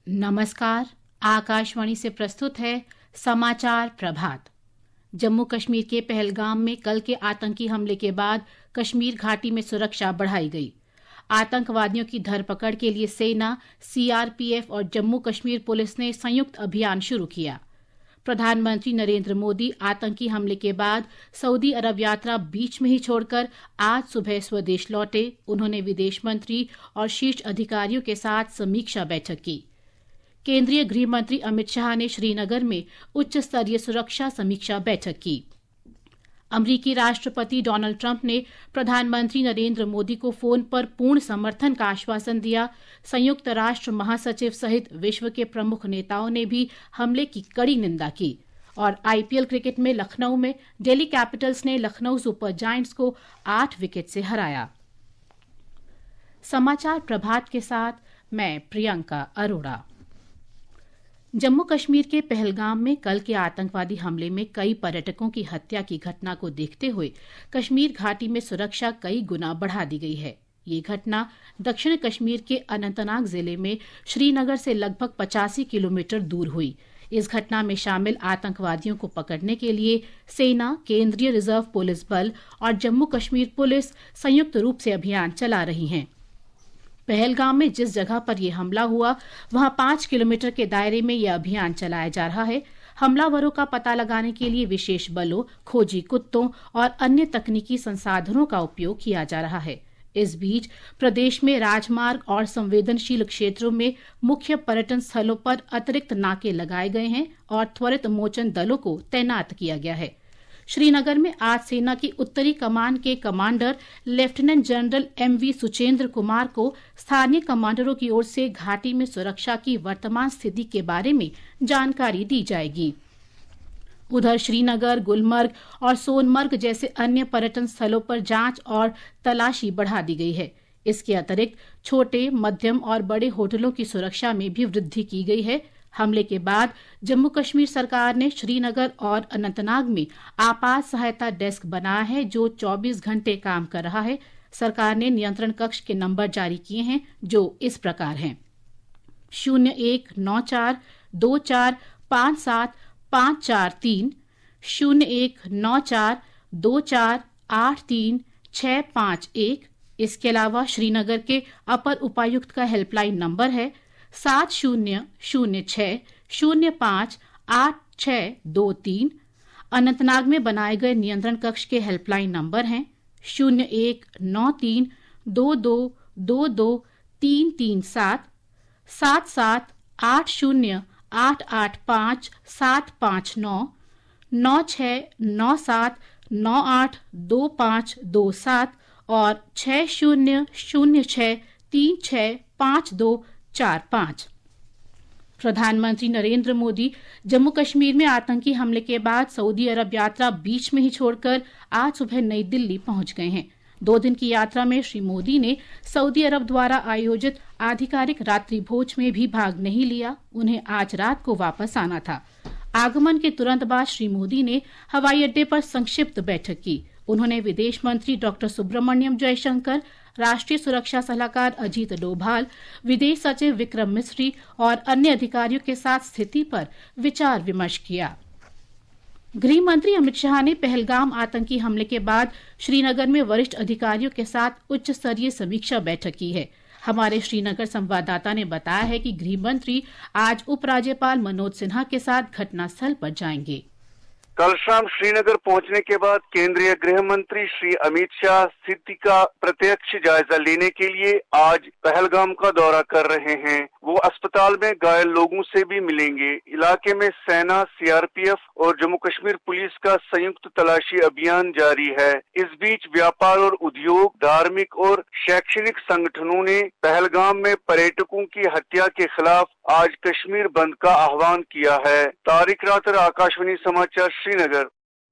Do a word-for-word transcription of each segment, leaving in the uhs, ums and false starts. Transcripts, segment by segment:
नमस्कार। आकाशवाणी से प्रस्तुत है समाचार प्रभात। जम्मू कश्मीर के पहलगाम में कल के आतंकी हमले के बाद कश्मीर घाटी में सुरक्षा बढ़ाई गई। आतंकवादियों की धरपकड़ के लिए सेना, सीआरपीएफ और जम्मू कश्मीर पुलिस ने संयुक्त अभियान शुरू किया। प्रधानमंत्री नरेंद्र मोदी आतंकी हमले के बाद सऊदी अरब यात्रा बीच में ही छोड़कर आज सुबह स्वदेश लौटे। उन्होंने विदेश मंत्री और शीर्ष अधिकारियों के साथ समीक्षा बैठक की। केंद्रीय गृह मंत्री अमित शाह ने श्रीनगर में उच्च स्तरीय सुरक्षा समीक्षा बैठक की। अमेरिकी राष्ट्रपति डोनाल्ड ट्रंप ने प्रधानमंत्री नरेंद्र मोदी को फोन पर पूर्ण समर्थन का आश्वासन दिया। संयुक्त राष्ट्र महासचिव सहित विश्व के प्रमुख नेताओं ने भी हमले की कड़ी निंदा की। और आईपीएल क्रिकेट में लखनऊ में दिल्ली कैपिटल्स ने लखनऊ सुपर जायंट्स को आठ विकेट से हराया। समाचार प्रभात के साथ मैं प्रियंका अरोड़ा। जम्मू कश्मीर के पहलगाम में कल के आतंकवादी हमले में कई पर्यटकों की हत्या की घटना को देखते हुए कश्मीर घाटी में सुरक्षा कई गुना बढ़ा दी गई है। ये घटना दक्षिण कश्मीर के अनंतनाग जिले में श्रीनगर से लगभग पचासी किलोमीटर दूर हुई। इस घटना में शामिल आतंकवादियों को पकड़ने के लिए सेना, केंद्रीय रिजर्व पुलिस बल और जम्मू कश्मीर पुलिस संयुक्त रूप से अभियान चला रही हैं। पहलगाम में जिस जगह पर यह हमला हुआ वहां पांच किलोमीटर के दायरे में यह अभियान चलाया जा रहा है। हमलावरों का पता लगाने के लिए विशेष बलों, खोजी कुत्तों और अन्य तकनीकी संसाधनों का उपयोग किया जा रहा है। इस बीच प्रदेश में राजमार्ग और संवेदनशील क्षेत्रों में मुख्य पर्यटन स्थलों पर अतिरिक्त नाके लगाए गए हैं और त्वरित मोचन दलों को तैनात किया गया है। श्रीनगर में आज सेना की उत्तरी कमान के commander lieutenant general M V Suchendra Kumar को स्थानीय कमांडरों की ओर से घाटी में सुरक्षा की वर्तमान स्थिति के बारे में जानकारी दी जाएगी। उधर श्रीनगर, गुलमर्ग और सोनमर्ग जैसे अन्य पर्यटन स्थलों पर जांच और तलाशी बढ़ा दी गई है। इसके अतिरिक्त छोटे, मध्यम और बड़े होटलों की सुरक्षा में भी वृद्धि की गई है। हमले के बाद जम्मू कश्मीर सरकार ने श्रीनगर और अनंतनाग में आपात सहायता डेस्क बनाया है जो चौबीस घंटे काम कर रहा है। सरकार ने नियंत्रण कक्ष के नंबर जारी किए हैं जो इस प्रकार हैं: शून्य एक नौ चार दो चार पाँच सात पाँच चार तीन, शून्य एक नौ चार दो चार आठ तीन छः पाँच एक। इसके अलावा श्रीनगर के अपर उपायुक्त का हेल्पलाइन नंबर है सात शून्य शून्य छः शून्य पाँच आठ छः दो तीन। अनंतनाग में बनाए गए नियंत्रण कक्ष के हेल्पलाइन नंबर हैं शून्य एक नौ तीन दो दो दो दो तीन तीन सात, सात सात आठ शून्य आठ आठ पाँच सात पाँच नौ, नौ छः नौ सात नौ आठ दो पाँच दो सात और छः शून्य शून्य छः तीन छः पाँच दो चार पाँच। प्रधानमंत्री नरेंद्र मोदी जम्मू कश्मीर में आतंकी हमले के बाद सऊदी अरब यात्रा बीच में ही छोड़कर आज सुबह नई दिल्ली पहुंच गए हैं। दो दिन की यात्रा में श्री मोदी ने सऊदी अरब द्वारा आयोजित आधिकारिक रात्रि भोज में भी भाग नहीं लिया। उन्हें आज रात को वापस आना था। आगमन के तुरंत बाद श्री मोदी ने हवाई अड्डे पर संक्षिप्त बैठक की। उन्होंने विदेश मंत्री डॉक्टर सुब्रमण्यम जयशंकर, राष्ट्रीय सुरक्षा सलाहकार अजीत डोभाल, विदेश सचिव विक्रम मिस्री और अन्य अधिकारियों के साथ स्थिति पर विचार विमर्श किया। गृह मंत्री अमित शाह ने पहलगाम आतंकी हमले के बाद श्रीनगर में वरिष्ठ अधिकारियों के साथ उच्च स्तरीय समीक्षा बैठक की है। हमारे श्रीनगर संवाददाता ने बताया है कि गृह मंत्री आज उपराज्यपाल मनोज सिन्हा के साथ घटनास्थल पर जाएंगे। कल शाम श्रीनगर पहुंचने के बाद केंद्रीय गृह मंत्री श्री अमित शाह स्थिति का प्रत्यक्ष जायजा लेने के लिए आज पहलगाम का दौरा कर रहे हैं। वो अस्पताल में घायल लोगों से भी मिलेंगे। इलाके में सेना, सीआरपीएफ और जम्मू कश्मीर पुलिस का संयुक्त तलाशी अभियान जारी है। इस बीच व्यापार और उद्योग, धार्मिक और शैक्षणिक संगठनों ने पहलगाम में पर्यटकों की हत्या के खिलाफ आज कश्मीर बंद का आह्वान किया है। तारिक रातर, आकाशवाणी समाचार, श्रीनगर।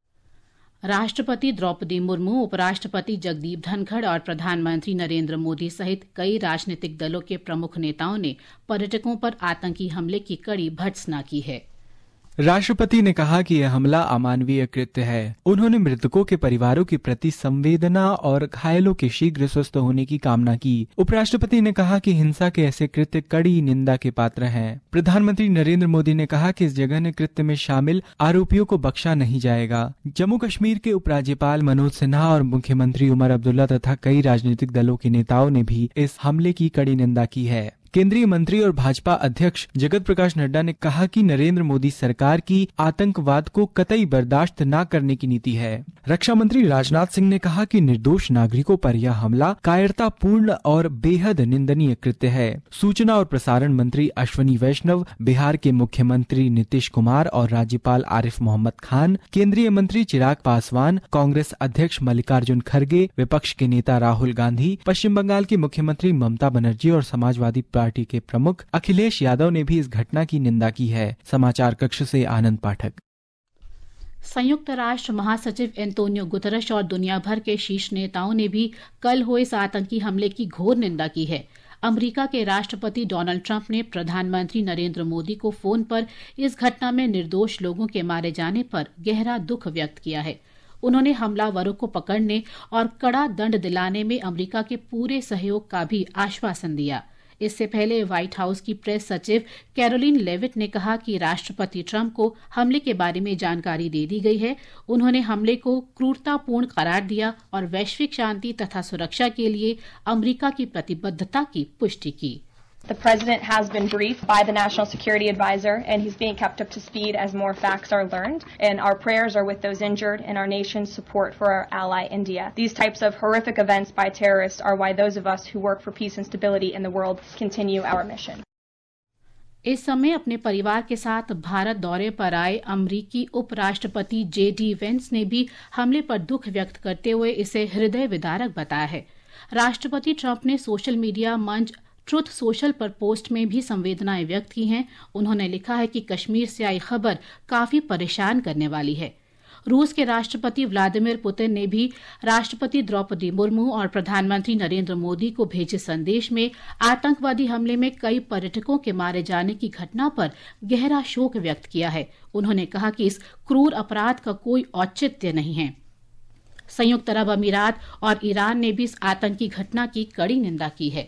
राष्ट्रपति द्रौपदी मुर्मू, उपराष्ट्रपति जगदीप धनखड़ और प्रधानमंत्री नरेंद्र मोदी सहित कई राजनीतिक दलों के प्रमुख नेताओं ने पर्यटकों पर आतंकी हमले की कड़ी भर्त्सना की है। राष्ट्रपति ने कहा कि यह हमला अमानवीय कृत्य है। उन्होंने मृतकों के परिवारों के प्रति संवेदना और घायलों के शीघ्र स्वस्थ होने की कामना की। उपराष्ट्रपति ने कहा कि हिंसा के ऐसे कृत्य कड़ी निंदा के पात्र हैं। प्रधानमंत्री नरेंद्र मोदी ने कहा कि इस जघन्य कृत्य में शामिल आरोपियों को बख्शा नहीं जाएगा। जम्मू कश्मीर के उपराज्यपाल मनोज सिन्हा और मुख्यमंत्री उमर अब्दुल्ला तथा कई राजनीतिक दलों के नेताओं ने भी इस हमले की कड़ी निंदा की है। केंद्रीय मंत्री और भाजपा अध्यक्ष जगत प्रकाश नड्डा ने कहा कि नरेंद्र मोदी सरकार की आतंकवाद को कतई बर्दाश्त न करने की नीति है। रक्षा मंत्री राजनाथ सिंह ने कहा कि निर्दोष नागरिकों पर यह हमला कायरतापूर्ण और बेहद निंदनीय कृत्य है। सूचना और प्रसारण मंत्री अश्वनी वैष्णव, बिहार के मुख्यमंत्री नीतीश कुमार और राज्यपाल आरिफ मोहम्मद खान, केंद्रीय मंत्री चिराग पासवान, कांग्रेस अध्यक्ष मल्लिकार्जुन खड़गे, विपक्ष के नेता राहुल गांधी, पश्चिम बंगाल की मुख्यमंत्री ममता बनर्जी और समाजवादी पार्टी के प्रमुख अखिलेश यादव ने भी इस घटना की निंदा की है। समाचार कक्ष से आनंद पाठक। संयुक्त राष्ट्र महासचिव एंटोनियो गुतरश और दुनिया भर के शीर्ष नेताओं ने भी कल हुए इस आतंकी हमले की घोर निंदा की है। अमेरिका के राष्ट्रपति डोनाल्ड ट्रंप ने प्रधानमंत्री नरेंद्र मोदी को फोन पर इस घटना में निर्दोष लोगों के मारे जाने पर गहरा दुख व्यक्त किया है। उन्होंने हमलावरों को पकड़ने और कड़ा दंड दिलाने में अमेरिका के पूरे सहयोग का भी आश्वासन दिया। इससे पहले व्हाइट हाउस की प्रेस सचिव कैरोलिन लेविट ने कहा कि राष्ट्रपति ट्रंप को हमले के बारे में जानकारी दे दी गई है। उन्होंने हमले को क्रूरतापूर्ण करार दिया और वैश्विक शांति तथा सुरक्षा के लिए अमेरिका की प्रतिबद्धता की पुष्टि की। The President has been briefed by the National Security Advisor, and he's being kept up to speed as more facts are learned. And our prayers are with those injured and our nation's support for our ally, India. These types of horrific events by terrorists are why those of us who work for peace and stability in the world continue our mission. इस समय अपने परिवार के साथ भारत दौरे पर आए अमरीकी उपराष्ट्रपति जे डी वेंस ने भी हमले पर दुख व्यक्त करते हुए इसे हृदय विदारक बताया है। राष्ट्रपति ट्रंप ने सोशल मीडिया मंच ट्रुथ सोशल पर पोस्ट में भी संवेदनाएं व्यक्त की हैं। उन्होंने लिखा है कि कश्मीर से आई खबर काफी परेशान करने वाली है। रूस के राष्ट्रपति व्लादिमीर पुतिन ने भी राष्ट्रपति द्रौपदी मुर्मू और प्रधानमंत्री नरेंद्र मोदी को भेजे संदेश में आतंकवादी हमले में कई पर्यटकों के मारे जाने की घटना पर गहरा शोक व्यक्त किया है। उन्होंने कहा कि इस क्रूर अपराध का कोई औचित्य नहीं है। संयुक्त अरब अमीरात और ईरान ने भी इस आतंकी घटना की कड़ी निंदा की है।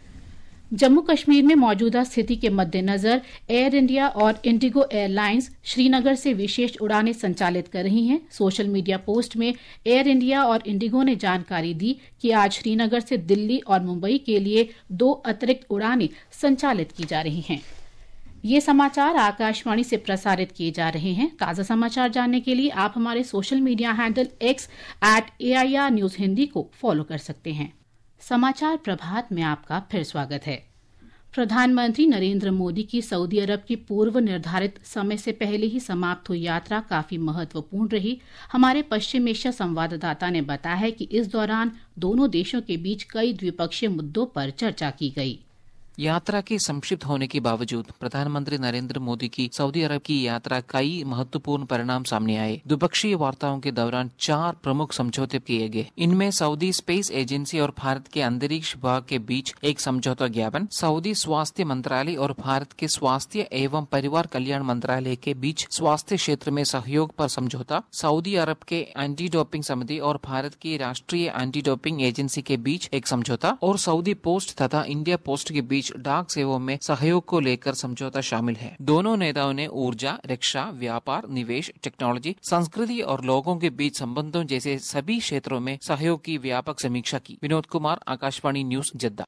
जम्मू कश्मीर में मौजूदा स्थिति के मद्देनजर एयर इंडिया और इंडिगो एयरलाइंस श्रीनगर से विशेष उड़ानें संचालित कर रही हैं। सोशल मीडिया पोस्ट में एयर इंडिया और इंडिगो ने जानकारी दी कि आज श्रीनगर से दिल्ली और मुंबई के लिए दो अतिरिक्त उड़ानें संचालित की जा रही हैं। ये समाचार आकाशवाणी से प्रसारित किए जा रहे हैं। ताज़ा समाचार जानने के लिए आप हमारे social media handle X at A I R news Hindi को फॉलो कर सकते हैं। समाचार प्रभात में आपका फिर स्वागत है। प्रधानमंत्री नरेंद्र मोदी की सऊदी अरब की पूर्व निर्धारित समय से पहले ही समाप्त हुई यात्रा काफी महत्वपूर्ण रही। हमारे पश्चिम एशिया संवाददाता ने बताया है कि इस दौरान दोनों देशों के बीच कई द्विपक्षीय मुद्दों पर चर्चा की गई। यात्रा के संक्षिप्त होने के बावजूद प्रधानमंत्री नरेंद्र मोदी की सऊदी अरब की यात्रा कई महत्वपूर्ण परिणाम सामने आए। द्विपक्षीय वार्ताओं के दौरान चार प्रमुख समझौते किए गए। इनमें सऊदी स्पेस एजेंसी और भारत के अंतरिक्ष विभाग के बीच एक समझौता ज्ञापन, सऊदी स्वास्थ्य मंत्रालय और भारत के स्वास्थ्य एवं परिवार कल्याण मंत्रालय के बीच स्वास्थ्य क्षेत्र में सहयोग पर समझौता, सऊदी अरब के एंटी डोपिंग समिति और भारत की राष्ट्रीय एंटी डोपिंग एजेंसी के बीच एक समझौता और सऊदी पोस्ट तथा इंडिया पोस्ट के बीच डाक सेवाओं में सहयोग को लेकर समझौता शामिल है। दोनों नेताओं ने ऊर्जा, रक्षा, व्यापार, निवेश, टेक्नोलॉजी, संस्कृति और लोगों के बीच संबंधों जैसे सभी क्षेत्रों में सहयोग की व्यापक समीक्षा की। Vinod Kumar, Akashvani news, Jeddah.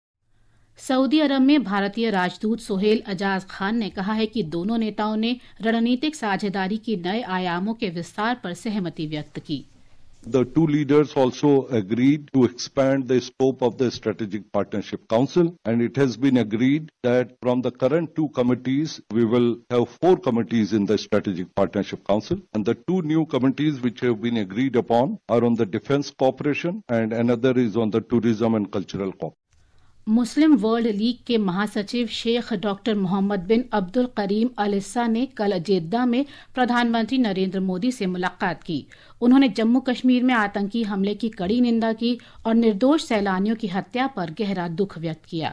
Saudi Arab में भारतीय राजदूत सोहेल अजाज खान ने कहा है कि दोनों नेताओं ने रणनीतिक साझेदारी के नए आयामों के विस्तार पर सहमति व्यक्त की। The two leaders also agreed to expand the scope of the Strategic Partnership Council, and it has been agreed that from the current two committees, we will have four committees in the Strategic Partnership Council, and the two new committees which have been agreed upon are on the defense cooperation and another is on the tourism and cultural cooperation. Muslim World League के महासचिव Sheikh doctor Mohammad bin Abdul Karim Al Issa ने कल जेद्दा में प्रधानमंत्री नरेंद्र मोदी से मुलाकात की। उन्होंने जम्मू कश्मीर में आतंकी हमले की कड़ी निंदा की और निर्दोष सैलानियों की हत्या पर गहरा दुख व्यक्त किया।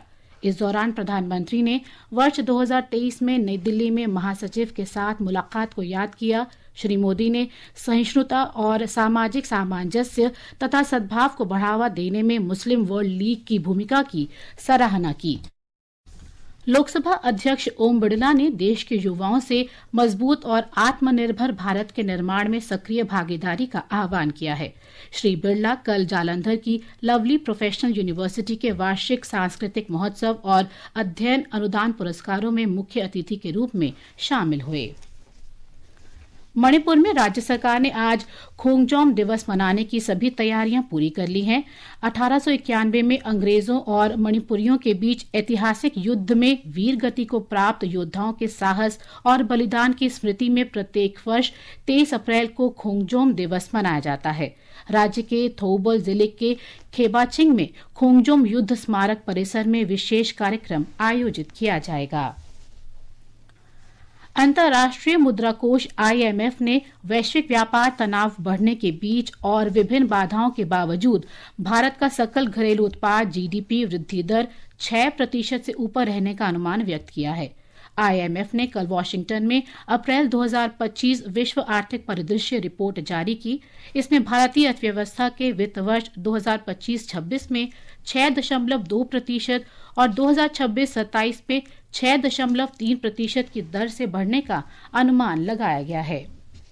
इस दौरान प्रधानमंत्री ने वर्ष दो हज़ार तेईस में नई दिल्ली में महासचिव के साथ मुलाकात को याद किया। श्री मोदी ने सहिष्णुता और सामाजिक सामंजस्य तथा सद्भाव को बढ़ावा देने में मुस्लिम वर्ल्ड लीग की भूमिका की सराहना की। लोकसभा अध्यक्ष ओम बिड़ला ने देश के युवाओं से मजबूत और आत्मनिर्भर भारत के निर्माण में सक्रिय भागीदारी का आह्वान किया है। श्री बिड़ला कल जालंधर की लवली प्रोफेशनल यूनिवर्सिटी के वार्षिक सांस्कृतिक महोत्सव और अध्ययन अनुदान पुरस्कारों में मुख्य अतिथि के रूप में शामिल हुए। मणिपुर में राज्य सरकार ने आज खोंगजोम दिवस मनाने की सभी तैयारियां पूरी कर ली हैं। अठारह सौ इक्यानवे में अंग्रेजों और मणिपुरियों के बीच ऐतिहासिक युद्ध में वीर गति को प्राप्त योद्धाओं के साहस और बलिदान की स्मृति में प्रत्येक वर्ष तेईस अप्रैल को खोंगजोम दिवस मनाया जाता है। राज्य के थौबल जिले के खेबाचिंग में खोंगजोम युद्ध स्मारक परिसर में विशेष कार्यक्रम आयोजित किया जाएगा। अंतर्राष्ट्रीय मुद्रा कोष आई एम एफ ने वैश्विक व्यापार तनाव बढ़ने के बीच और विभिन्न बाधाओं के बावजूद भारत का सकल घरेलू उत्पाद जी डी पी वृद्धि दर छह प्रतिशत से ऊपर रहने का अनुमान व्यक्त किया है। आई एम एफ ने कल वॉशिंगटन में अप्रैल दो हज़ार पच्चीस विश्व आर्थिक परिदृश्य रिपोर्ट जारी की। इसमें भारतीय अर्थव्यवस्था के वित्त वर्ष दो हज़ार पच्चीस छब्बीस में छह दशमलव दो प्रतिशत और दो हज़ार छब्बीस सत्ताईस में छह दशमलव तीन प्रतिशत की दर से बढ़ने का अनुमान लगाया गया है।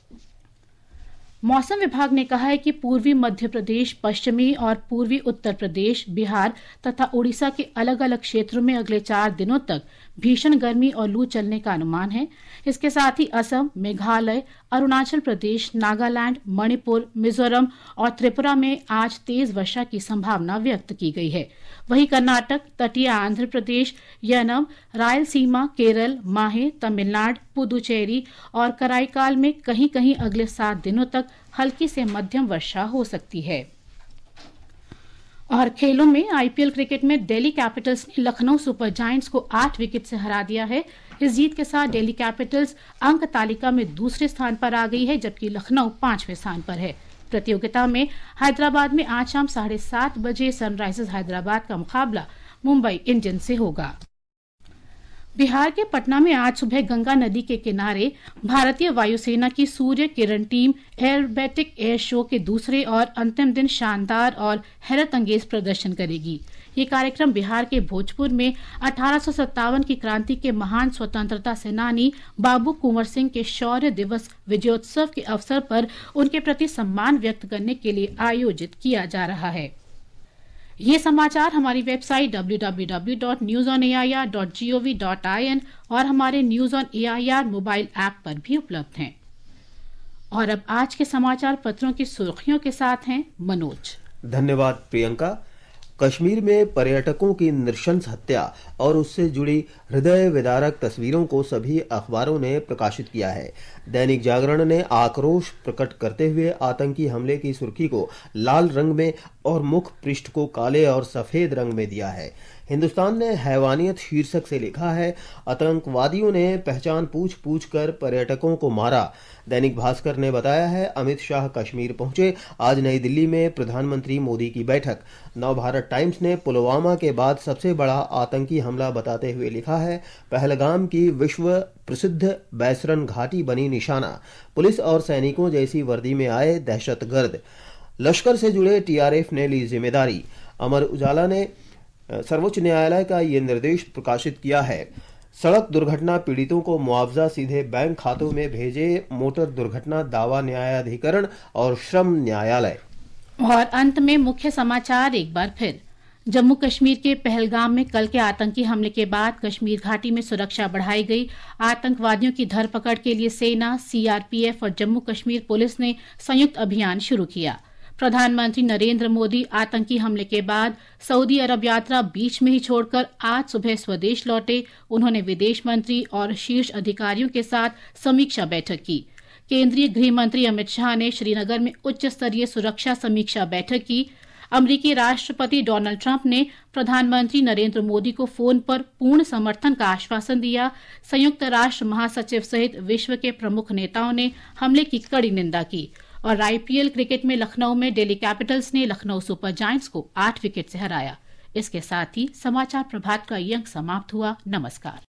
मौसम विभाग ने कहा है कि पूर्वी मध्य प्रदेश, पश्चिमी और पूर्वी उत्तर प्रदेश, बिहार तथा उड़ीसा के अलग अलग क्षेत्रों में अगले चार दिनों तक भीषण गर्मी और लू चलने का अनुमान है। इसके साथ ही असम, मेघालय, अरुणाचल प्रदेश, नागालैंड, मणिपुर, मिजोरम और त्रिपुरा में आज तेज वर्षा की संभावना व्यक्त की गई है। वहीं कर्नाटक, तटीय आंध्र प्रदेश, यनम, रायलसीमा, केरल, माहे, तमिलनाडु, पुदुचेरी और कराईकाल में कहीं कहीं अगले सात दिनों तक हल्की से मध्यम वर्षा हो सकती है। और खेलों में आई पी एल क्रिकेट में दिल्ली कैपिटल्स ने लखनऊ सुपर जायंट्स को आठ विकेट से हरा दिया है। इस जीत के साथ दिल्ली कैपिटल्स अंक तालिका में दूसरे स्थान पर आ गई है, जबकि लखनऊ पांचवें स्थान पर है। प्रतियोगिता में हैदराबाद में आज शाम साढ़े सात बजे सनराइजर्स हैदराबाद का मुकाबला मुंबई इंडियंस से होगा। बिहार के पटना में आज सुबह गंगा नदी के किनारे भारतीय वायुसेना की Surya Kiran team aerobatic air show के दूसरे और अंतिम दिन शानदार और हैरत अंगेज प्रदर्शन करेगी। ये कार्यक्रम बिहार के भोजपुर में अठारह सौ सत्तावन की क्रांति के महान स्वतंत्रता सेनानी बाबू कुंवर सिंह के शौर्य दिवस विजयोत्सव के अवसर पर उनके प्रति सम्मान व्यक्त करने के लिए आयोजित किया जा रहा है। ये समाचार हमारी website W W W dot news on A I R dot G O V dot I N और हमारे news on A I R mobile app पर भी उपलब्ध हैं। और अब आज के समाचार पत्रों की सुर्खियों के साथ हैं मनोज। धन्यवाद प्रियंका। कश्मीर में पर्यटकों की नृशंस हत्या और उससे जुड़ी हृदय विदारक तस्वीरों को सभी अखबारों ने प्रकाशित किया है। दैनिक जागरण ने आक्रोश प्रकट करते हुए आतंकी हमले की सुर्खी को लाल रंग में और मुख पृष्ठ को काले और सफेद रंग में दिया है। हिंदुस्तान ने हैवानियत शीर्षक से लिखा है, आतंकवादियों ने पहचान पूछ पूछ कर पर्यटकों को मारा। दैनिक भास्कर ने बताया है, अमित शाह कश्मीर पहुंचे, आज नई दिल्ली में प्रधानमंत्री मोदी की बैठक। नव भारत टाइम्स ने पुलवामा के बाद सबसे बड़ा आतंकी हमला बताते हुए लिखा है, पहलगाम की विश्व प्रसिद्ध बैसरन घाटी बनी निशाना, पुलिस और सैनिकों जैसी वर्दी में आए दहशतगर्द, लश्कर से जुड़े टी आर एफ ने ली जिम्मेदारी। अमर उजाला ने सर्वोच्च न्यायालय का ये निर्देश प्रकाशित किया है, सड़क दुर्घटना पीड़ितों को मुआवजा सीधे बैंक खातों में भेजे मोटर दुर्घटना दावा न्यायाधिकरण और श्रम न्यायालय। और अंत में मुख्य समाचार एक बार फिर। जम्मू कश्मीर के पहलगाम में कल के आतंकी हमले के बाद कश्मीर घाटी में सुरक्षा बढ़ाई गई। आतंकवादियों की धरपकड़ के लिए सेना, सी आर पी एफ और जम्मू कश्मीर पुलिस ने संयुक्त अभियान शुरू किया। प्रधानमंत्री नरेंद्र मोदी आतंकी हमले के बाद सऊदी अरब यात्रा बीच में ही छोड़कर आज सुबह स्वदेश लौटे। उन्होंने विदेश मंत्री और शीर्ष अधिकारियों के साथ समीक्षा बैठक की। केंद्रीय गृह मंत्री अमित शाह ने श्रीनगर में उच्च स्तरीय सुरक्षा समीक्षा बैठक की। अमेरिकी राष्ट्रपति डोनाल्ड ट्रंप ने प्रधानमंत्री नरेंद्र मोदी को फोन पर पूर्ण समर्थन का आश्वासन दिया। संयुक्त राष्ट्र महासचिव सहित विश्व के प्रमुख नेताओं ने हमले की कड़ी निंदा की। और आई पी एल क्रिकेट में लखनऊ में दिल्ली कैपिटल्स ने लखनऊ सुपर जायंट्स को आठ विकेट से हराया। इसके साथ ही समाचार प्रभात का ये अंक समाप्त हुआ। नमस्कार।